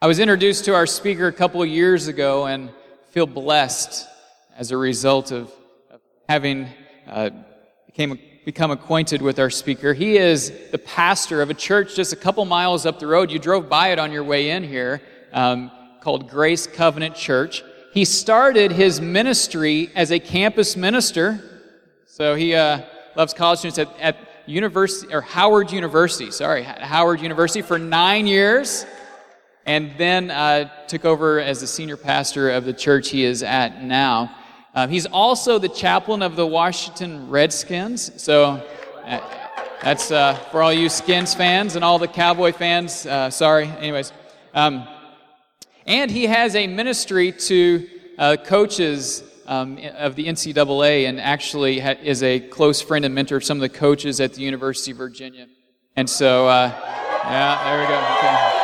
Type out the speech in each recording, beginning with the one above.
I was introduced to our speaker a couple of years ago and feel blessed as a result of having become acquainted with our speaker. He is the pastor of a church just a couple miles up the road. You drove by it on your way in here, called Grace Covenant Church. He started his ministry as a campus minister. So he loves college students at Howard University for 9 years, and then took over as the senior pastor of the church he is at now. He's also the chaplain of the Washington Redskins, so that's for all you Skins fans and all the Cowboy fans, sorry. Anyways, and he has a ministry to coaches of the NCAA, and actually is a close friend and mentor of some of the coaches at the University of Virginia. And so, yeah, there we go. Okay.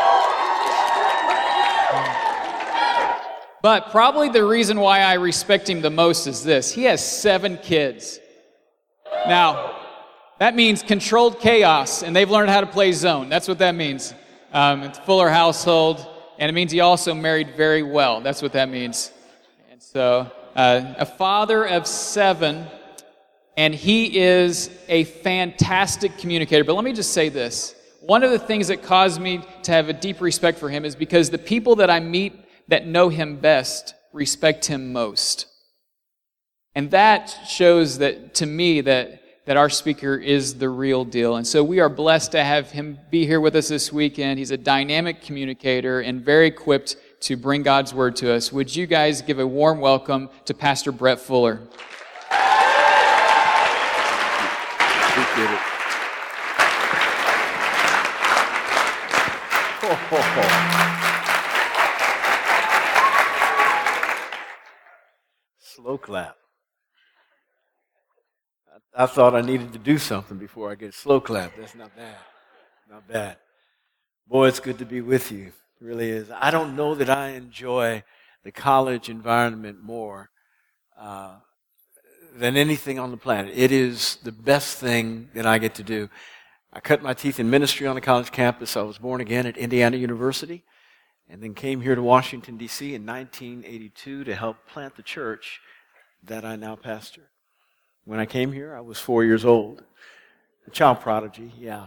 But probably the reason why I respect him the most is this. He has 7 kids. Now, that means controlled chaos, and they've learned how to play zone. That's what that means. It's a fuller household, and it means he also married very well. That's what that means. And so, a father of 7, and he is a fantastic communicator. But let me just say this. One of the things that caused me to have a deep respect for him is because the people that I meet that know him best respect him most. And that shows that, to me, that our speaker is the real deal. And so we are blessed to have him be here with us this weekend. He's a dynamic communicator and very equipped to bring God's word to us. Would you guys give a warm welcome to Pastor Brett Fuller? Appreciate it. Slow clap. I thought I needed to do something before I get a slow clap. That's not bad. Not bad. Boy, it's good to be with you. It really is. I don't know that I enjoy the college environment more than anything on the planet. It is the best thing that I get to do. I cut my teeth in ministry on a college campus. I was born again at Indiana University, and then came here to Washington, D.C. in 1982 to help plant the church that I now pastor. When I came here, I was 4 years old. A child prodigy, yeah.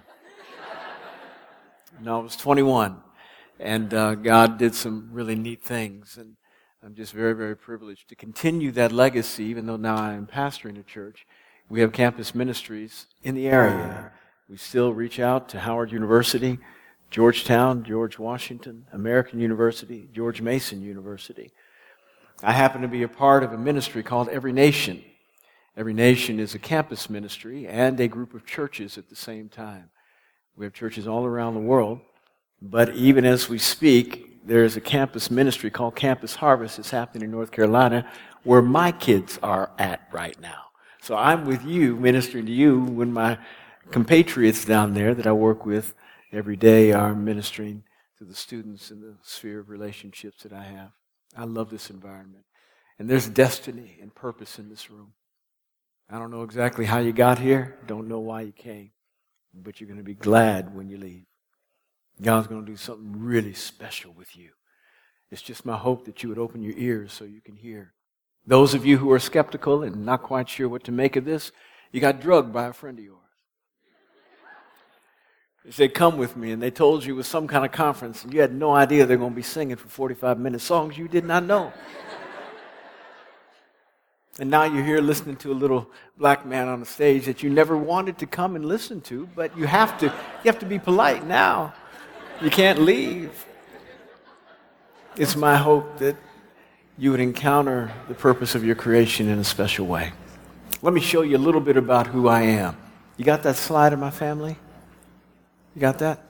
No, I was 21. And God did some really neat things. And I'm just very, very privileged to continue that legacy, even though now I am pastoring a church. We have campus ministries in the area. We still reach out to Howard University, Georgetown, George Washington, American University, George Mason University. I happen to be a part of a ministry called Every Nation. Every Nation is a campus ministry and a group of churches at the same time. We have churches all around the world, but even as we speak, there is a campus ministry called Campus Harvest. It's happening in North Carolina, where my kids are at right now. So I'm with you, ministering to you, when my compatriots down there that I work with every day are ministering to the students in the sphere of relationships that I have. I love this environment. And there's destiny and purpose in this room. I don't know exactly how you got here, don't know why you came, but you're going to be glad when you leave. God's going to do something really special with you. It's just my hope that you would open your ears so you can hear. Those of you who are skeptical and not quite sure what to make of this, you got drugged by a friend of yours. They said, come with me, and they told you it was some kind of conference, and you had no idea they're going to be singing for 45-minute songs you did not know. And now you're here listening to a little black man on the stage that you never wanted to come and listen to, but you have to be polite now. You can't leave. It's my hope that you would encounter the purpose of your creation in a special way. Let me show you a little bit about who I am. You got that slide of my family? You got that?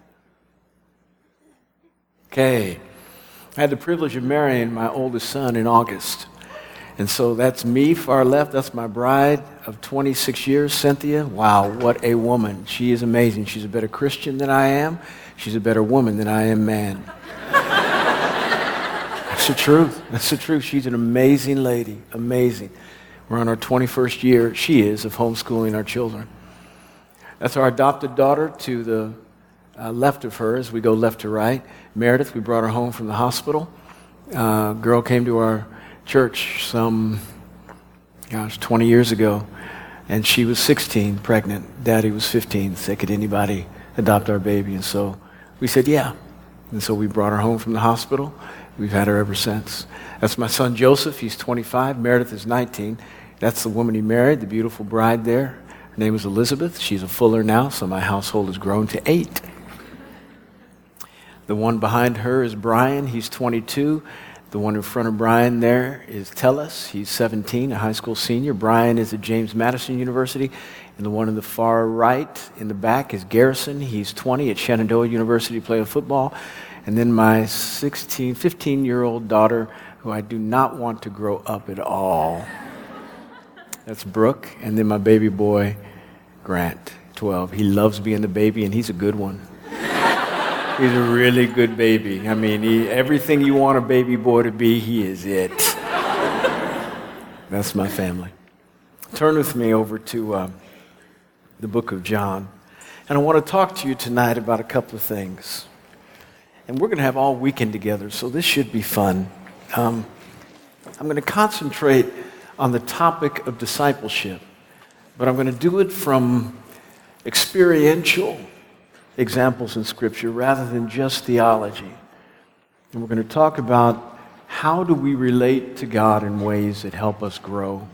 Okay. I had the privilege of marrying my oldest son in August. And so that's me, far left. That's my bride of 26 years, Cynthia. Wow, what a woman. She is amazing. She's a better Christian than I am. She's a better woman than I am man. That's the truth. That's the truth. She's an amazing lady. Amazing. We're on our 21st year, she is, of homeschooling our children. That's our adopted daughter to the left of her as we go left to right. Meredith, we brought her home from the hospital. Girl came to our church some, 20 years ago, and she was 16, pregnant. Daddy was 15, said, could anybody adopt our baby? And so we said, yeah. And so we brought her home from the hospital. We've had her ever since. That's my son Joseph. He's 25. Meredith is 19. That's the woman he married, the beautiful bride there. Her name is Elizabeth. She's a Fuller now, so my household has grown to 8. The one behind her is Brian. He's 22. The one in front of Brian there is Tellus. He's 17, a high school senior. Brian is at James Madison University. And the one in the far right in the back is Garrison. He's 20 at Shenandoah University playing football. And then my 15-year-old daughter, who I do not want to grow up at all. That's Brooke. And then my baby boy, Grant, 12. He loves being the baby, and he's a good one. He's a really good baby. I mean, everything you want a baby boy to be, he is it. That's my family. Turn with me over to the book of John. And I want to talk to you tonight about a couple of things. And we're going to have all weekend together, so this should be fun. I'm going to concentrate on the topic of discipleship, but I'm going to do it from experiential examples in Scripture rather than just theology. And we're going to talk about how do we relate to God in ways that help us grow.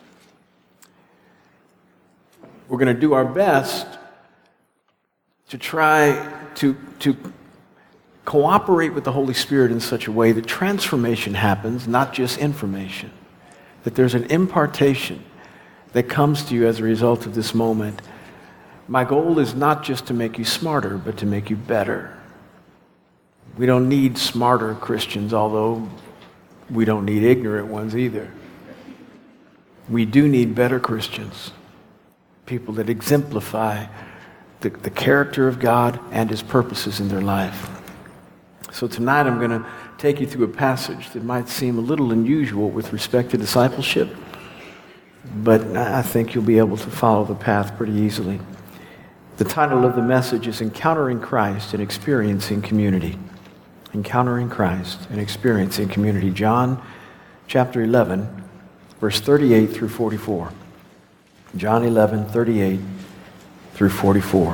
We're going to do our best to try to cooperate with the Holy Spirit in such a way that transformation happens, not just information. That there's an impartation that comes to you as a result of this moment. My goal is not just to make you smarter, but to make you better. We don't need smarter Christians, although we don't need ignorant ones either. We do need better Christians, people that exemplify the character of God and His purposes in their life. So tonight I'm going to take you through a passage that might seem a little unusual with respect to discipleship, but I think you'll be able to follow the path pretty easily. The title of the message is Encountering Christ and Experiencing Community. Encountering Christ and Experiencing Community. John chapter 11, verse 38 through 44. John 11, 38 through 44.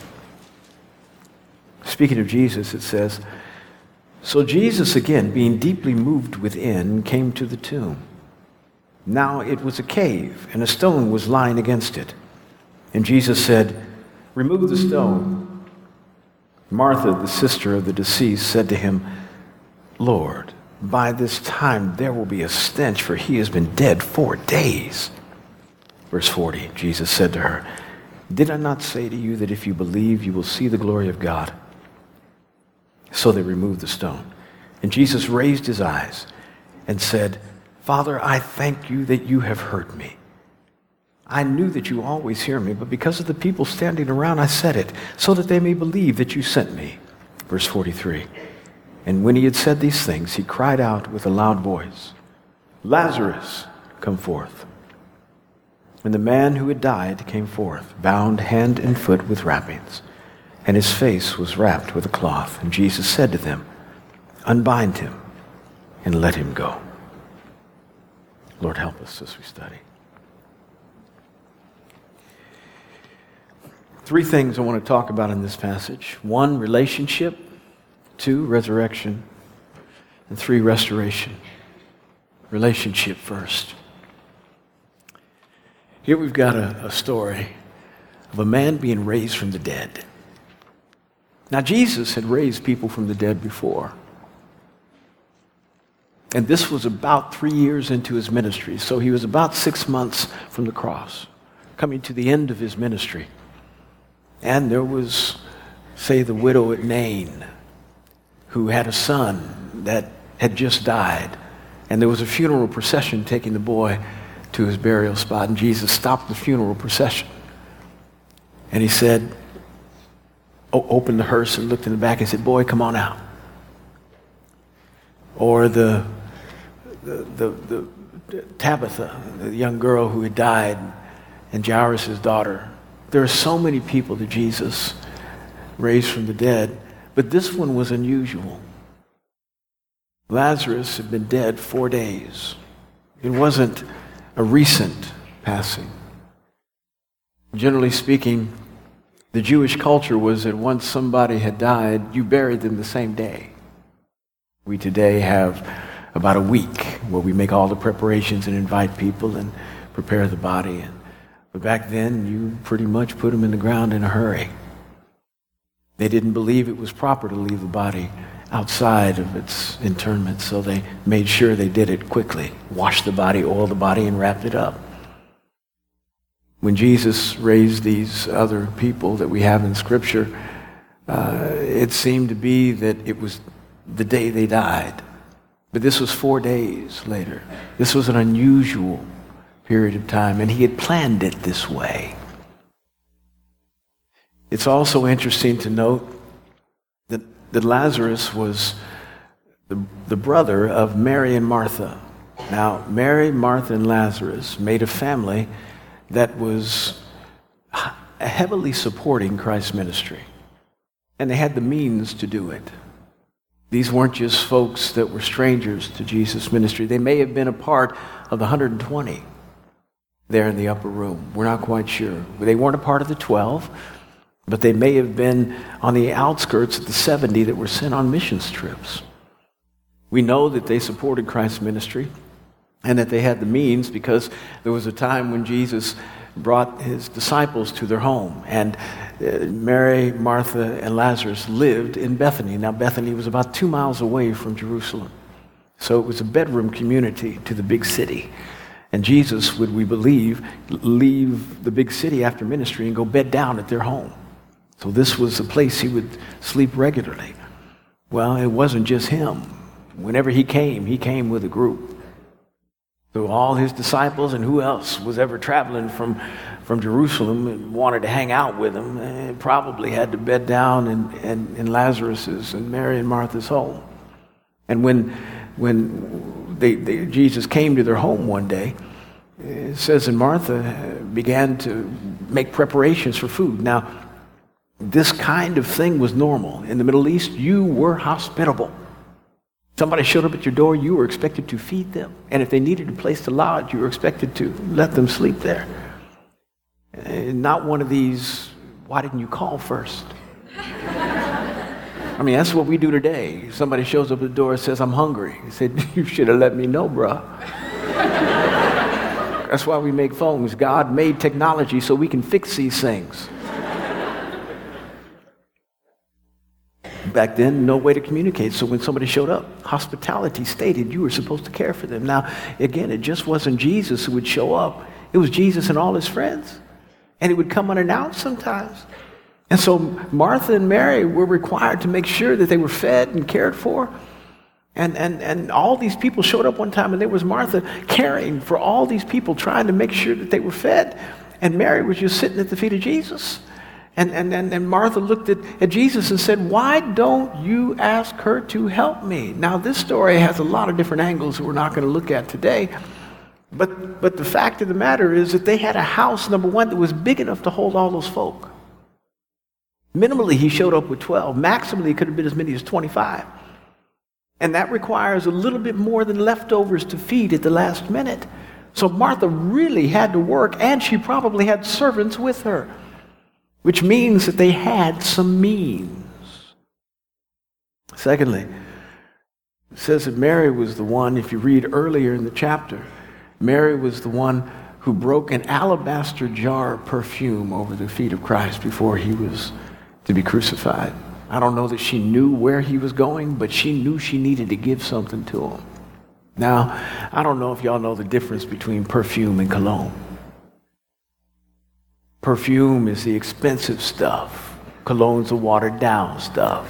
Speaking of Jesus, it says, so Jesus, again, being deeply moved within, came to the tomb. Now it was a cave, and a stone was lying against it. And Jesus said, remove the stone. Martha, the sister of the deceased, said to him, Lord, by this time there will be a stench, for he has been dead 4 days. Verse 40, Jesus said to her, did I not say to you that if you believe, you will see the glory of God? So they removed the stone. And Jesus raised his eyes and said, Father, I thank you that you have heard me. I knew that you always hear me, but because of the people standing around, I said it, so that they may believe that you sent me. Verse 43. And when he had said these things, he cried out with a loud voice, Lazarus, come forth. And the man who had died came forth, bound hand and foot with wrappings, and his face was wrapped with a cloth. And Jesus said to them, unbind him and let him go. Lord, help us as we study. 3 things I want to talk about in this passage. 1, relationship. 2, resurrection. And 3, restoration. Relationship first. Here we've got a story of a man being raised from the dead. Now, Jesus had raised people from the dead before. And this was about 3 years into his ministry. So he was about 6 months from the cross, coming to the end of his ministry. And there was, say, the widow at Nain, who had a son that had just died. And there was a funeral procession taking the boy to his burial spot. And Jesus stopped the funeral procession. And he said, opened the hearse and looked in the back and said, boy, come on out. Or the Tabitha, the young girl who had died, and Jairus' daughter. There are so many people that Jesus raised from the dead, but this one was unusual. Lazarus had been dead 4 days. It wasn't a recent passing. Generally speaking, the Jewish culture was that once somebody had died, you buried them the same day. We today have about a week where we make all the preparations and invite people and prepare the body. But back then, you pretty much put them in the ground in a hurry. They didn't believe it was proper to leave the body outside of its interment, so they made sure they did it quickly. Washed the body, oiled the body, and wrapped it up. When Jesus raised these other people that we have in Scripture, it seemed to be that it was the day they died. But this was 4 days later. This was an unusual period of time, and he had planned it this way. It's also interesting to note that Lazarus was the brother of Mary and Martha. Now, Mary, Martha, and Lazarus made a family that was heavily supporting Christ's ministry. And they had the means to do it. These weren't just folks that were strangers to Jesus' ministry. They may have been a part of the 120 there in the upper room. We're not quite sure. They weren't a part of the 12, but they may have been on the outskirts of the 70 that were sent on missions trips. We know that they supported Christ's ministry and that they had the means because there was a time when Jesus brought his disciples to their home. And Mary, Martha, and Lazarus lived in Bethany. Now, Bethany was about 2 miles away from Jerusalem. So it was a bedroom community to the big city. And Jesus would, we believe, leave the big city after ministry and go bed down at their home. So this was the place he would sleep regularly. Well, it wasn't just him. Whenever he came with a group. So all his disciples and who else was ever traveling from Jerusalem and wanted to hang out with him probably had to bed down in Lazarus's and Mary and Martha's home. And when Jesus came to their home one day, it says that Martha began to make preparations for food. Now, this kind of thing was normal. In the Middle East, you were hospitable. Somebody showed up at your door, you were expected to feed them. And if they needed a place to lodge, you were expected to let them sleep there. Not one of these, why didn't you call first? I mean, that's what we do today. Somebody shows up at the door and says, I'm hungry. He said, you should have let me know, bruh. That's why we make phones. God made technology so we can fix these things. Back then, no way to communicate. So when somebody showed up, hospitality stated you were supposed to care for them. Now, again, it just wasn't Jesus who would show up. It was Jesus and all his friends. And he would come unannounced sometimes. And so Martha and Mary were required to make sure that they were fed and cared for. And all these people showed up one time, and there was Martha caring for all these people, trying to make sure that they were fed. And Mary was just sitting at the feet of Jesus. And Martha looked at Jesus and said, why don't you ask her to help me? Now, this story has a lot of different angles that we're not going to look at today. But the fact of the matter is that they had a house, number one, that was big enough to hold all those folk. Minimally, he showed up with 12. Maximally, it could have been as many as 25. And that requires a little bit more than leftovers to feed at the last minute. So Martha really had to work, and she probably had servants with her, which means that they had some means. Secondly, it says that Mary was the one, if you read earlier in the chapter, Mary was the one who broke an alabaster jar of perfume over the feet of Christ before he was to be crucified. I don't know that she knew where he was going, but she knew she needed to give something to him. Now, I don't know if y'all know the difference between perfume and cologne. Perfume is the expensive stuff. Cologne's the watered down stuff.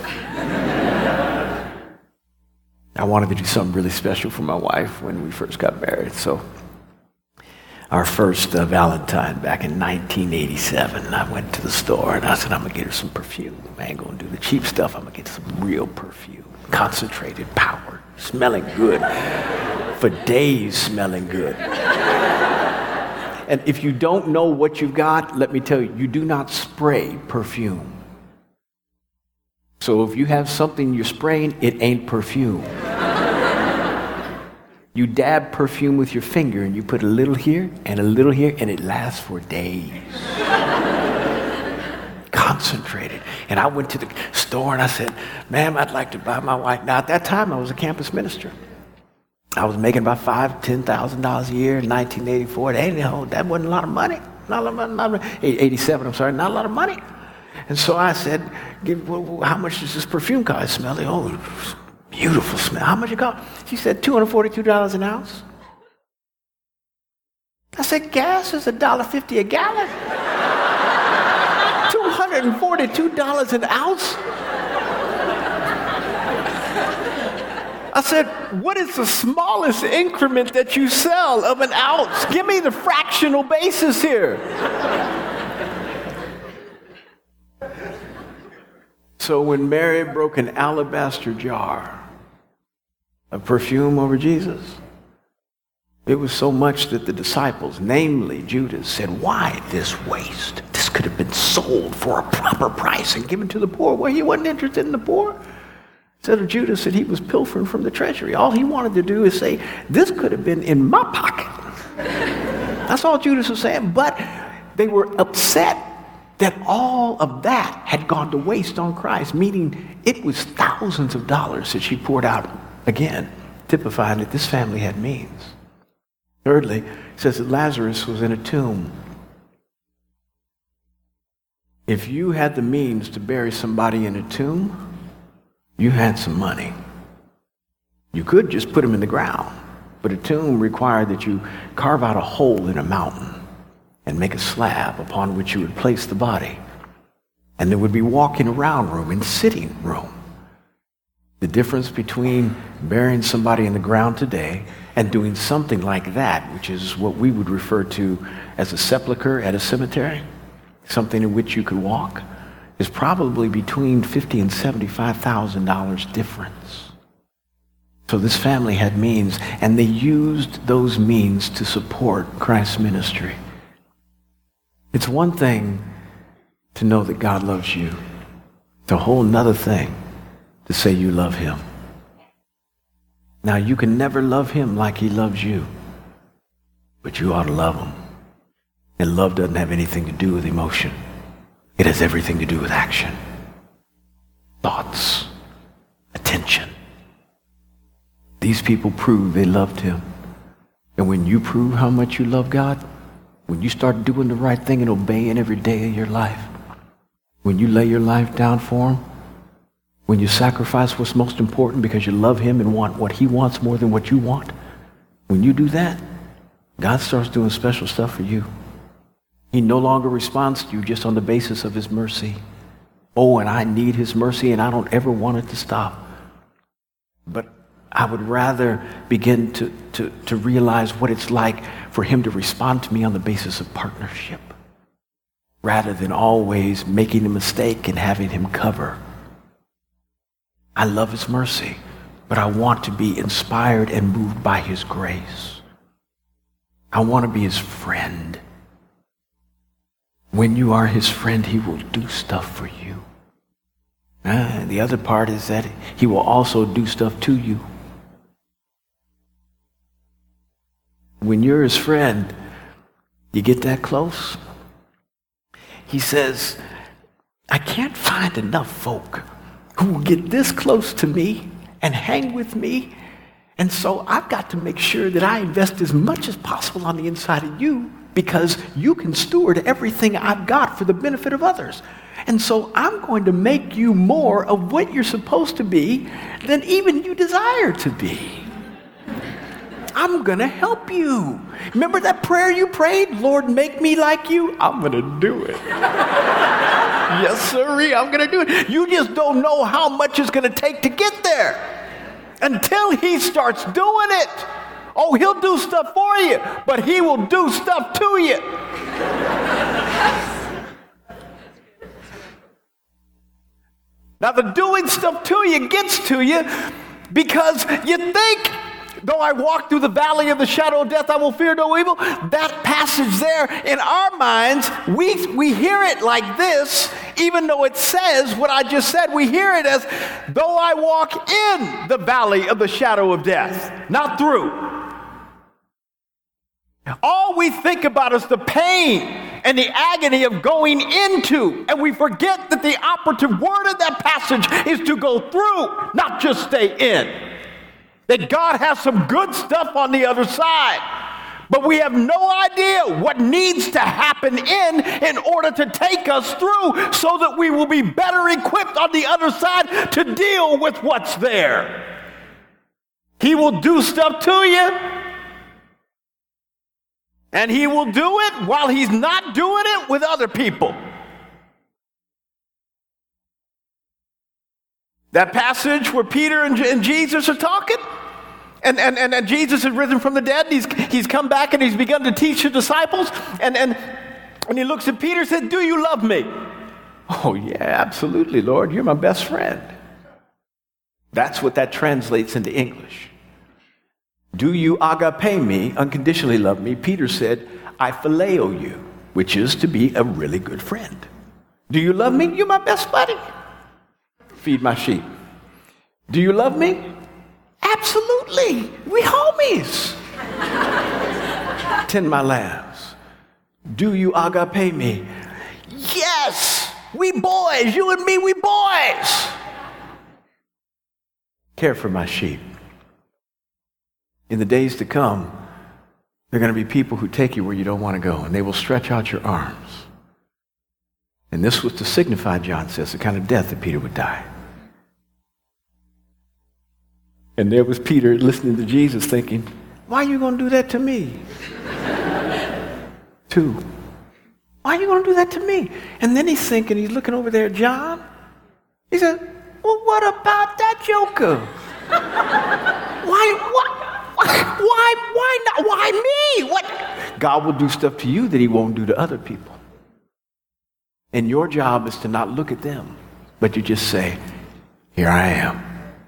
I wanted to do something really special for my wife when we first got married. So our first Valentine back in 1987, I went to the store and I said, I'm going to get her some perfume. I ain't going to do the cheap stuff. I'm going to get some real perfume. Concentrated, power, smelling good. For days smelling good. And if you don't know what you've got, let me tell you, you do not spray perfume. So if you have something you're spraying, it ain't perfume. You dab perfume with your finger and you put a little here and a little here and it lasts for days. Concentrated. And I went to the store and I said, ma'am, I'd like to buy my wife. Now at that time I was a campus minister. I was making about $5,000, $10,000 a year in 1984. That wasn't a lot of money. Not a lot of 87, I'm sorry, not a lot of money. And so I said, how much does this perfume cost? I smelled it. Oh, beautiful smell. How much it cost? She said, $242 an ounce. I said, gas is $1.50 a gallon. $242 an ounce? I said, what is the smallest increment that you sell of an ounce? Give me the fractional basis here. So when Mary broke an alabaster jar of perfume over Jesus, it was so much that the disciples, namely Judas, said, why this waste? This could have been sold for a proper price and given to the poor. Well, he wasn't interested in the poor. Instead of Judas said he was pilfering from the treasury. All he wanted to do is say, this could have been in my pocket. That's all Judas was saying. But they were upset that all of that had gone to waste on Christ, meaning it was thousands of dollars that she poured out, again, typifying that this family had means. Thirdly, it says that Lazarus was in a tomb. If you had the means to bury somebody in a tomb, you had some money. You could just put him in the ground, but a tomb required that you carve out a hole in a mountain and make a slab upon which you would place the body. And there would be walking around room and sitting room. The difference between burying somebody in the ground today and doing something like that, which is what we would refer to as a sepulcher at a cemetery, something in which you could walk, is probably between $50,000 and $75,000 difference. So this family had means, and they used those means to support Christ's ministry. It's one thing to know that God loves you. It's a whole nother thing to say you love him. Now, you can never love him like he loves you, but you ought to love him. And love doesn't have anything to do with emotion. It has everything to do with action, thoughts, attention. These people proved they loved him. And when you prove how much you love God, when you start doing the right thing and obeying every day of your life, when you lay your life down for him, when you sacrifice what's most important because you love him and want what he wants more than what you want, when you do that, God starts doing special stuff for you. He no longer responds to you just on the basis of his mercy. Oh, and I need his mercy and I don't ever want it to stop. But I would rather begin to realize what it's like for him to respond to me on the basis of partnership, rather than always making a mistake and having him cover. I love his mercy, but I want to be inspired and moved by his grace. I want to be his friend. When you are his friend, he will do stuff for you. The other part is that he will also do stuff to you. When you're his friend, you get that close. He says, I can't find enough folk who will get this close to me and hang with me. And so I've got to make sure that I invest as much as possible on the inside of you, because you can steward everything I've got for the benefit of others. And so I'm going to make you more of what you're supposed to be than even you desire to be. I'm going to help you. Remember that prayer you prayed? Lord, make me like you. I'm going to do it. Yes, sirree, I'm going to do it. You just don't know how much it's going to take to get there until he starts doing it. Oh, he'll do stuff for you, but he will do stuff to you. Now, the doing stuff to you gets to you because you think, though I walk through the valley of the shadow of death, I will fear no evil. That passage there, in our minds, we hear it like this. even though it says what I just said, we hear it as, though I walk in the valley of the shadow of death, not through. All we think about is the pain and the agony of going into, and we forget that the operative word of that passage is to go through, not just stay in. That God has some good stuff on the other side, but we have no idea what needs to happen in order to take us through so that we will be better equipped on the other side to deal with what's there. He will do stuff to you, and he will do it while he's not doing it with other people. That passage where Peter and Jesus are talking, and Jesus has risen from the dead. He's come back and he's begun to teach the disciples. And he looks at Peter and says, do you love me? Oh, yeah, absolutely, Lord. You're my best friend. That's what that translates into English. Do you agape me, unconditionally love me? Peter said, I phileo you, which is to be a really good friend. Do you love me? You're my best buddy. Feed my sheep. Do you love me? Absolutely. We homies. Tend my lambs. Do you agape me? Yes. We boys. You and me, we boys. Care for my sheep. In the days to come, there are going to be people who take you where you don't want to go, and they will stretch out your arms. And this was to signify, John says, the kind of death that Peter would die. And there was Peter listening to Jesus thinking, why are you going to do that to me? 2. Why are you going to do that to me? And then he's thinking, he's looking over there at John. He said, well, what about that joker? Why not? Why me? What? God will do stuff to you that he won't do to other people. And your job is to not look at them, but you just say, here I am.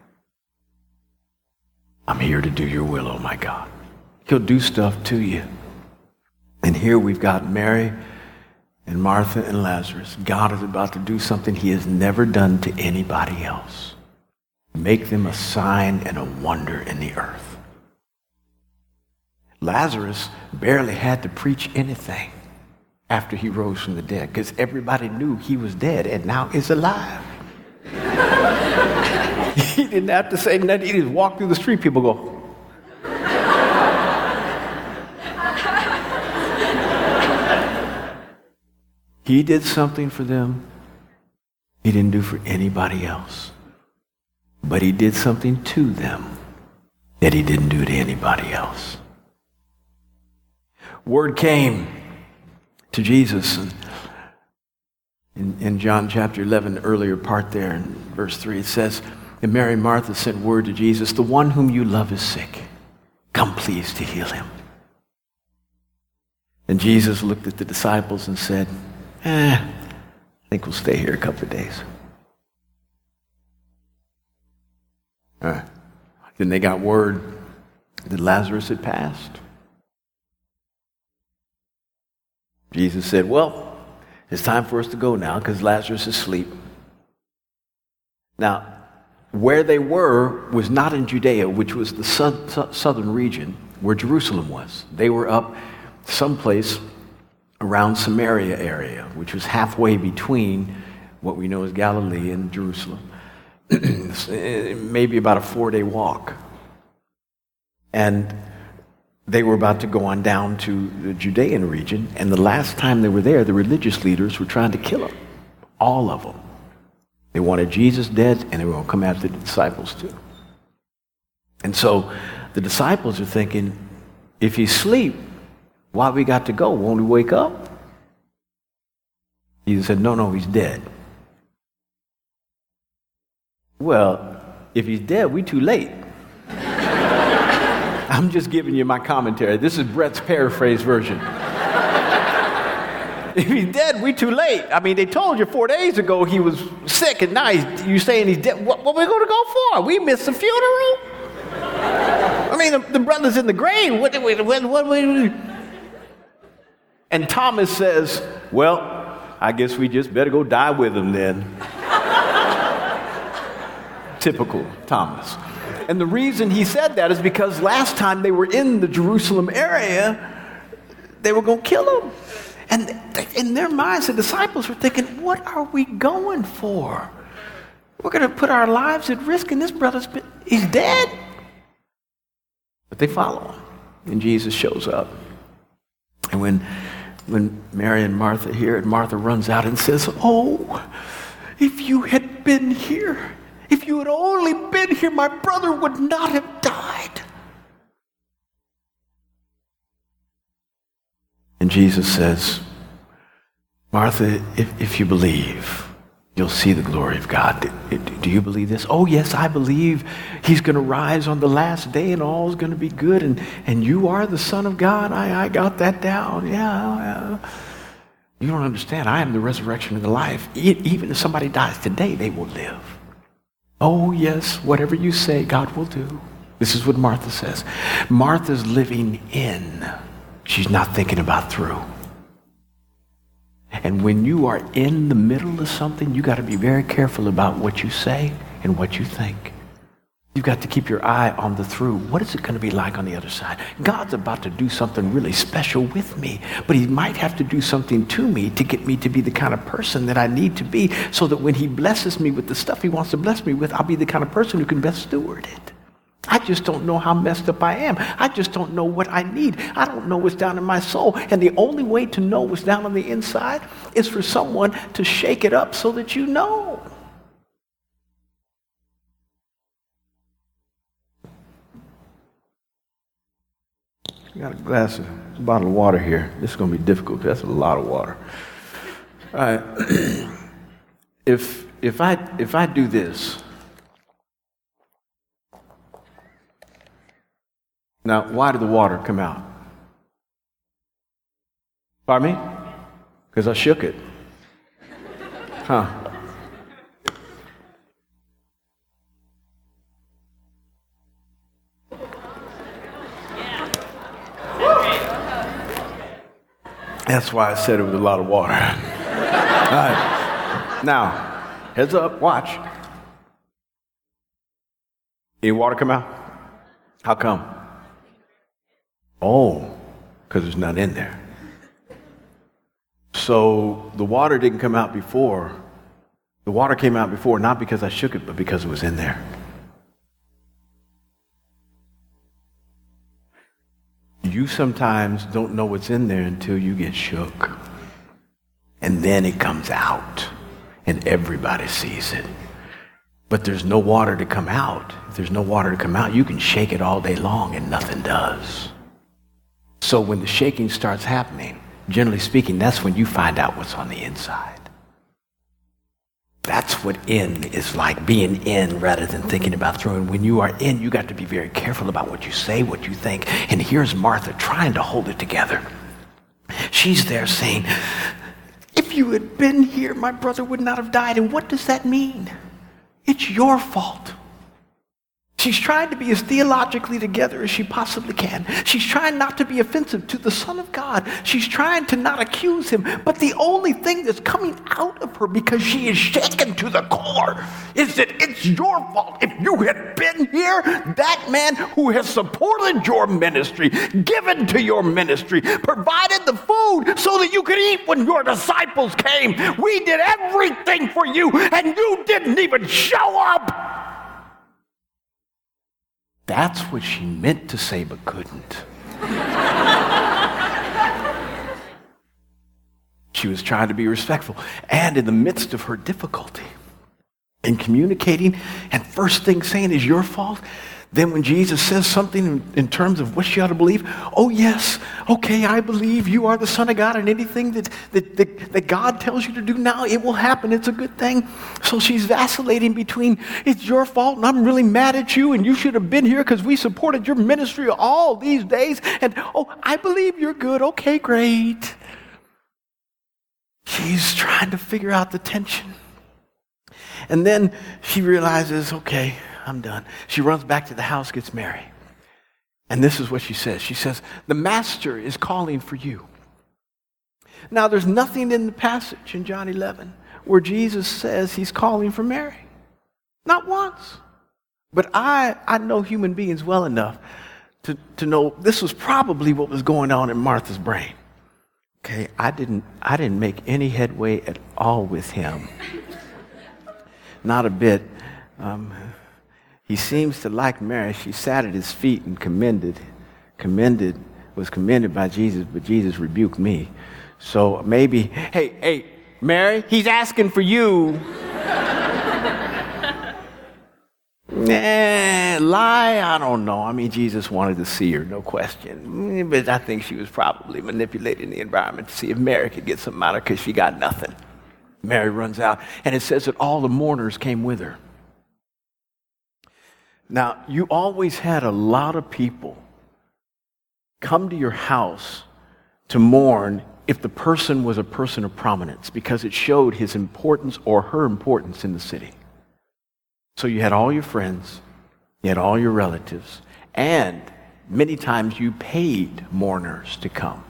I'm here to do your will, oh my God. He'll do stuff to you. And here we've got Mary and Martha and Lazarus. God is about to do something he has never done to anybody else. Make them a sign and a wonder in the earth. Lazarus barely had to preach anything after he rose from the dead because everybody knew he was dead and now is alive. He didn't have to say nothing. He just walked through the street. People go. He did something for them he didn't do for anybody else. But he did something to them that he didn't do to anybody else. Word came to Jesus in John chapter 11, the earlier part there in verse 3, it says, and Mary and Martha sent word to Jesus, the one whom you love is sick. Come please to heal him. And Jesus looked at the disciples and said, I think we'll stay here a couple of days. All right. Then they got word that Lazarus had passed. Jesus said, well, it's time for us to go now because Lazarus is asleep. Now, where they were was not in Judea, which was the southern region where Jerusalem was. They were up someplace around Samaria area, which was halfway between what we know as Galilee and Jerusalem. Maybe about a 4-day walk. And they were about to go on down to the Judean region, and the last time they were there, the religious leaders were trying to kill him. All of them. They wanted Jesus dead, and they were going to come after the disciples too. And so the disciples are thinking, if he's asleep, why we got to go? Won't he wake up? Jesus said, no, he's dead. Well, if he's dead, we too late. I'm just giving you my commentary. This is Brett's paraphrase version. If he's dead, we too late. I mean, they told you 4 days ago he was sick, and now you're saying he's dead. What are we going to go for? We missed the funeral? I mean, the brother's in the grave. What? And Thomas says, well, I guess we just better go die with him then. Typical Thomas. And the reason he said that is because last time they were in the Jerusalem area, they were going to kill him. And in their minds, the disciples were thinking, what are we going for? We're going to put our lives at risk, and this he's dead. But they follow him, and Jesus shows up. And when Mary and Martha hear it, Martha runs out and says, oh, if you had been here, if you had only been here, my brother would not have died. And Jesus says, Martha, if you believe, you'll see the glory of God. Do you believe this? Oh, yes, I believe he's going to rise on the last day and all is going to be good. And you are the Son of God. I got that down. Yeah. You don't understand. I am the resurrection and the life. Even if somebody dies today, they will live. Oh, yes, whatever you say, God will do. This is what Martha says. Martha's living in. She's not thinking about through. And when you are in the middle of something, you got to be very careful about what you say and what you think. You've got to keep your eye on the through. What is it going to be like on the other side? God's about to do something really special with me, but he might have to do something to me to get me to be the kind of person that I need to be so that when he blesses me with the stuff he wants to bless me with, I'll be the kind of person who can best steward it. I just don't know how messed up I am. I just don't know what I need. I don't know what's down in my soul. And the only way to know what's down on the inside is for someone to shake it up so that you know. I got a bottle of water here. This is going to be difficult because that's a lot of water. All right. If I do this. Now, why did the water come out? Pardon me? Because I shook it. Huh. That's why I said it was a lot of water. All right. Now, heads up, watch. Any water come out? How come? Oh, because there's none in there. So the water didn't come out before. The water came out before, not because I shook it, but because it was in there. You sometimes don't know what's in there until you get shook. And then it comes out, and everybody sees it. But there's no water to come out. If there's no water to come out, you can shake it all day long and nothing does. So when the shaking starts happening, generally speaking, that's when you find out what's on the inside. That's what in is like, being in rather than thinking about through. And when you are in, you got to be very careful about what you say, what you think. And here's Martha trying to hold it together. She's there saying, if you had been here, my brother would not have died. And what does that mean? It's your fault. She's trying to be as theologically together as she possibly can. She's trying not to be offensive to the Son of God. She's trying to not accuse him. But the only thing that's coming out of her, because she is shaken to the core, is that it's your fault. If you had been here, that man who has supported your ministry, given to your ministry, provided the food so that you could eat when your disciples came. We did everything for you, and you didn't even show up. That's what she meant to say but couldn't. She was trying to be respectful. And in the midst of her difficulty in communicating and first thing saying is your fault, then when Jesus says something in terms of what she ought to believe, oh yes, okay, I believe you are the Son of God, and anything that God tells you to do now, it will happen. It's a good thing. So she's vacillating between, it's your fault and I'm really mad at you and you should have been here because we supported your ministry all these days, and oh, I believe you're good. Okay, great. She's trying to figure out the tension. And then she realizes, okay, I'm done. She runs back to the house, gets Mary. And this is what she says. She says, the master is calling for you. Now, there's nothing in the passage in John 11 where Jesus says he's calling for Mary. Not once. But I know human beings well enough to know this was probably what was going on in Martha's brain. Okay, I didn't make any headway at all with him. Not a bit. He seems to like Mary. She sat at his feet and was commended by Jesus, but Jesus rebuked me. So maybe, hey, Mary, he's asking for you. Lie, I don't know. I mean, Jesus wanted to see her, no question. But I think she was probably manipulating the environment to see if Mary could get something out of her because she got nothing. Mary runs out, and it says that all the mourners came with her. Now, you always had a lot of people come to your house to mourn if the person was a person of prominence because it showed his importance or her importance in the city. So you had all your friends, you had all your relatives, and many times you paid mourners to come.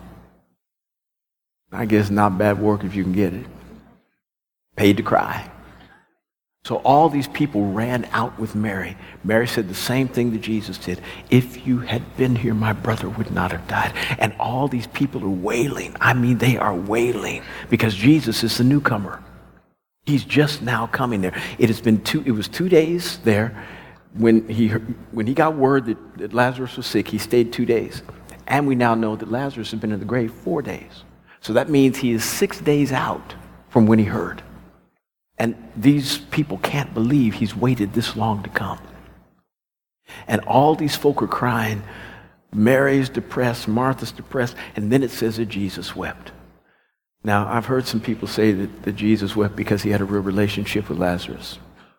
I guess not bad work if you can get it. Paid to cry. So all these people ran out with Mary. Mary said the same thing that Jesus did. If you had been here, my brother would not have died. And all these people are wailing. I mean, they are wailing because Jesus is the newcomer. He's just now coming there. It was 2 days there when he got word that Lazarus was sick. He stayed 2 days. And we now know that Lazarus had been in the grave 4 days. So that means he is 6 days out from when he heard. And these people can't believe he's waited this long to come. And all these folk are crying. Mary's depressed, Martha's depressed, and then it says that Jesus wept. Now, I've heard some people say that Jesus wept because he had a real relationship with Lazarus.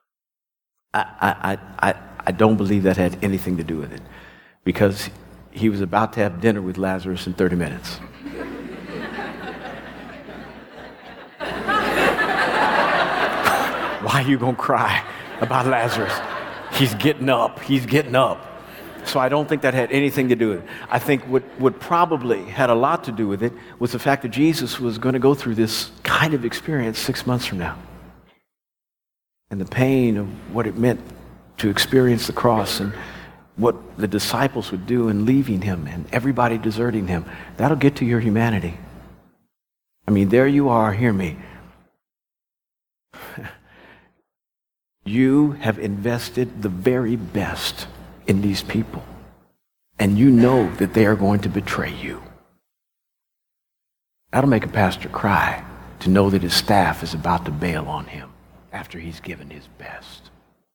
I don't believe that had anything to do with it because he was about to have dinner with Lazarus in 30 minutes. Why are you going to cry about Lazarus? He's getting up. So I don't think that had anything to do with it. I think what probably had a lot to do with it was the fact that Jesus was going to go through this kind of experience 6 months from now. And the pain of what it meant to experience the cross and what the disciples would do in leaving him and everybody deserting him, that'll get to your humanity. I mean, there you are, hear me. You have invested the very best in these people, and you know that they are going to betray you. That'll make a pastor cry to know that his staff is about to bail on him after he's given his best.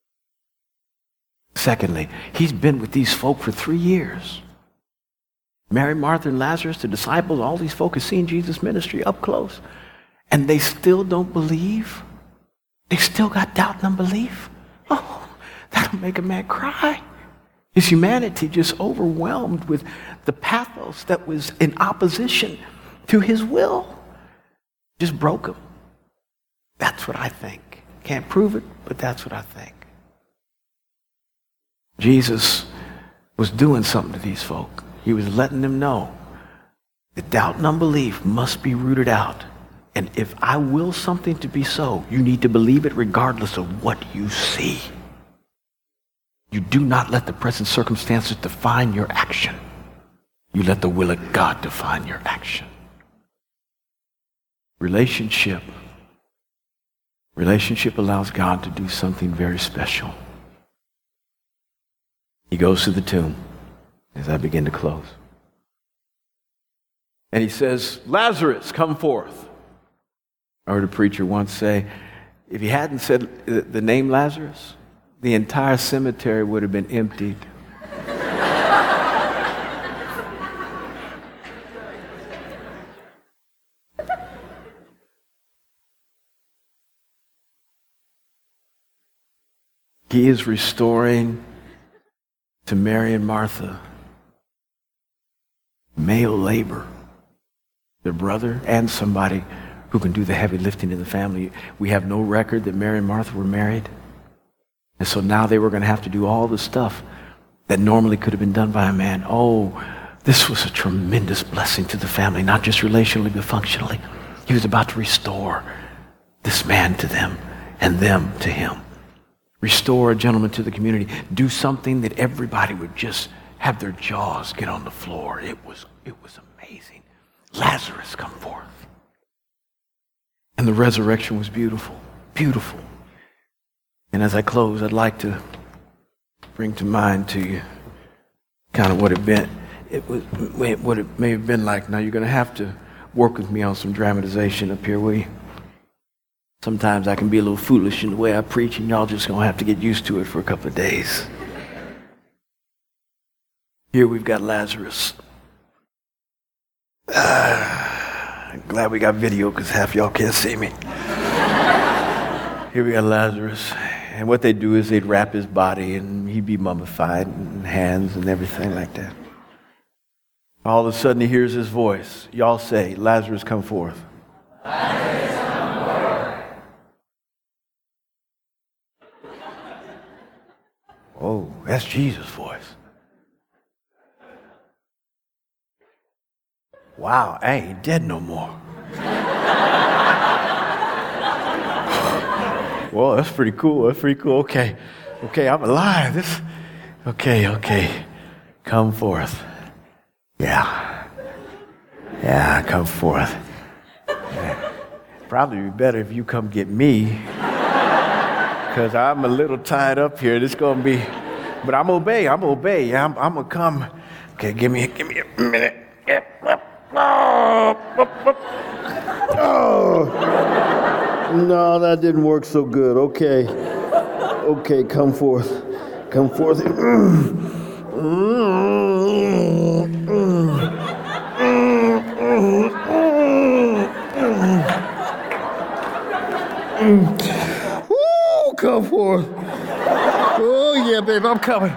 Secondly, he's been with these folk for 3 years. Mary, Martha, and Lazarus, the disciples, all these folk have seen Jesus' ministry up close, and they still don't believe. They still got doubt and unbelief. Oh, that'll make a man cry. His humanity just overwhelmed with the pathos that was in opposition to his will. Just broke him. That's what I think. Can't prove it, but that's what I think. Jesus was doing something to these folk. He was letting them know that doubt and unbelief must be rooted out. And if I will something to be so, you need to believe it regardless of what you see. You do not let the present circumstances define your action. You let the will of God define your action. Relationship allows God to do something very special. He goes to the tomb as I begin to close. And he says, Lazarus, come forth. I heard a preacher once say, if he hadn't said the name Lazarus, the entire cemetery would have been emptied. He is restoring to Mary and Martha male labor, their brother and somebody who can do the heavy lifting in the family. We have no record that Mary and Martha were married. And so now they were going to have to do all the stuff that normally could have been done by a man. Oh, This was a tremendous blessing to the family, not just relationally, but functionally. He was about to restore this man to them and them to him. Restore a gentleman to the community. Do something that everybody would just have their jaws get on the floor. It was amazing. Lazarus come forth. And the resurrection was beautiful, beautiful. And as I close, I'd like to bring to mind to you kind of what it may have been like. Now you're going to have to work with me on some dramatization up here, will you? Sometimes I can be a little foolish in the way I preach, and y'all just going to have to get used to it for a couple of days. Here we've got Lazarus. I'm glad we got video because half y'all can't see me. Here we got Lazarus. And what they do is they'd wrap his body and he'd be mummified and hands and everything like that. All of a sudden he hears his voice. Y'all say, Lazarus, come forth. Lazarus, come forth. Oh, that's Jesus' voice. Wow, I ain't dead no more. Well, that's pretty cool. That's pretty cool. Okay, I'm alive. Okay. Come forth. Yeah, come forth. Yeah. Probably be better if you come get me, because I'm a little tied up here. This gonna be, but I'm obey. I'm gonna come. Okay, give me a minute. Oh, no, that didn't work so good. Okay, come forth. Ooh, come forth. Oh yeah, babe, I'm coming.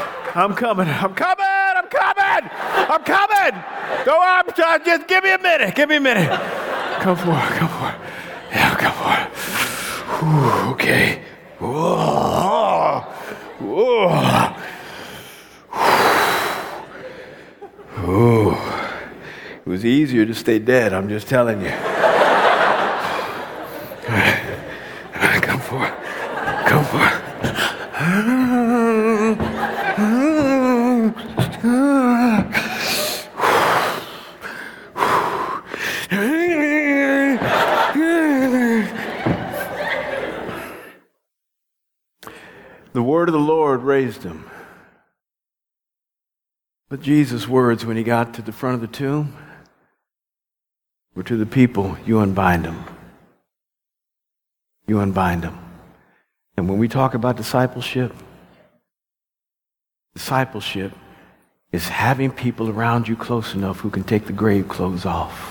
Just give me a minute. Come forth. Yeah, come forth. Ooh, okay. Whoa. Ooh. It was easier to stay dead, I'm just telling you. Come forth. The word of the Lord raised him. But Jesus' words when he got to the front of the tomb were to the people, you unbind them. You unbind them. And when we talk about discipleship is having people around you close enough who can take the grave clothes off.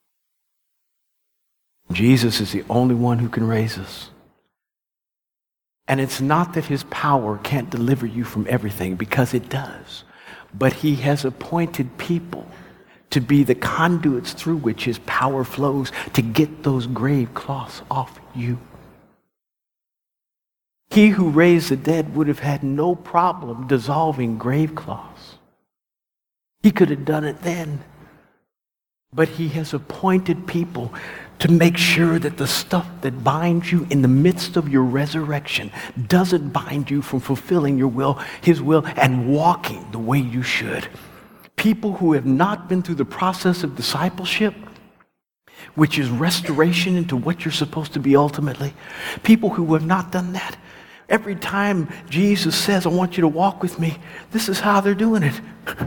Jesus is the only one who can raise us. And it's not that his power can't deliver you from everything, because it does. But he has appointed people to be the conduits through which his power flows to get those grave cloths off you. He who raised the dead would have had no problem dissolving grave cloths. He could have done it then. But he has appointed people to make sure that the stuff that binds you in the midst of your resurrection doesn't bind you from fulfilling your will, his will, and walking the way you should. People who have not been through the process of discipleship, which is restoration into what you're supposed to be ultimately. People who have not done that. Every time Jesus says, I want you to walk with me, this is how they're doing it.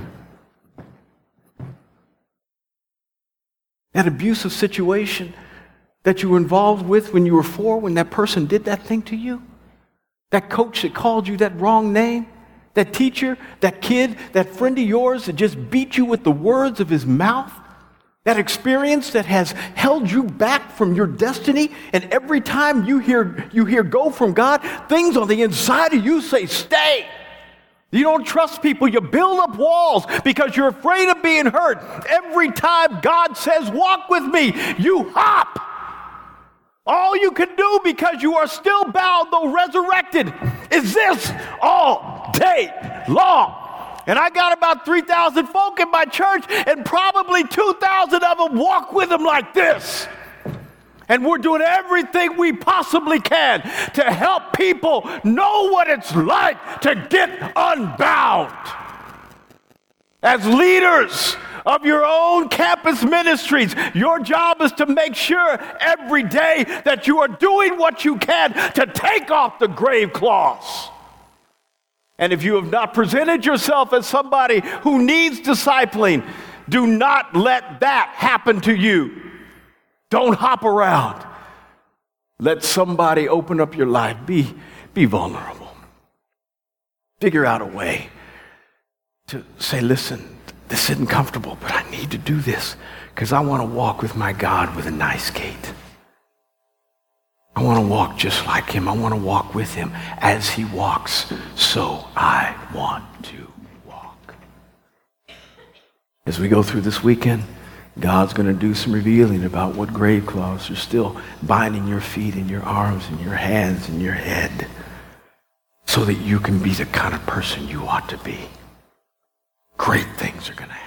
That abusive situation that you were involved with when you were 4, when that person did that thing to you, that coach that called you that wrong name, that teacher, that kid, that friend of yours that just beat you with the words of his mouth, that experience that has held you back from your destiny, and every time you hear go from God, things on the inside of you say stay. You don't trust people. You build up walls because you're afraid of being hurt. Every time God says, walk with me, you hop. All you can do, because you are still bound, though resurrected, is this all day long. And I got about 3,000 folk in my church, and probably 2,000 of them walk with him like this. And we're doing everything we possibly can to help people know what it's like to get unbound. As leaders of your own campus ministries, your job is to make sure every day that you are doing what you can to take off the grave cloths. And if you have not presented yourself as somebody who needs discipling, do not let that happen to you. Don't hop around. Let somebody open up your life. Be vulnerable. Figure out a way to say, listen, this isn't comfortable, but I need to do this because I want to walk with my God with a nice gait. I want to walk just like him. I want to walk with him. As he walks, so I want to walk. As we go through this weekend, God's going to do some revealing about what grave cloths are still binding your feet and your arms and your hands and your head so that you can be the kind of person you ought to be. Great things are going to happen.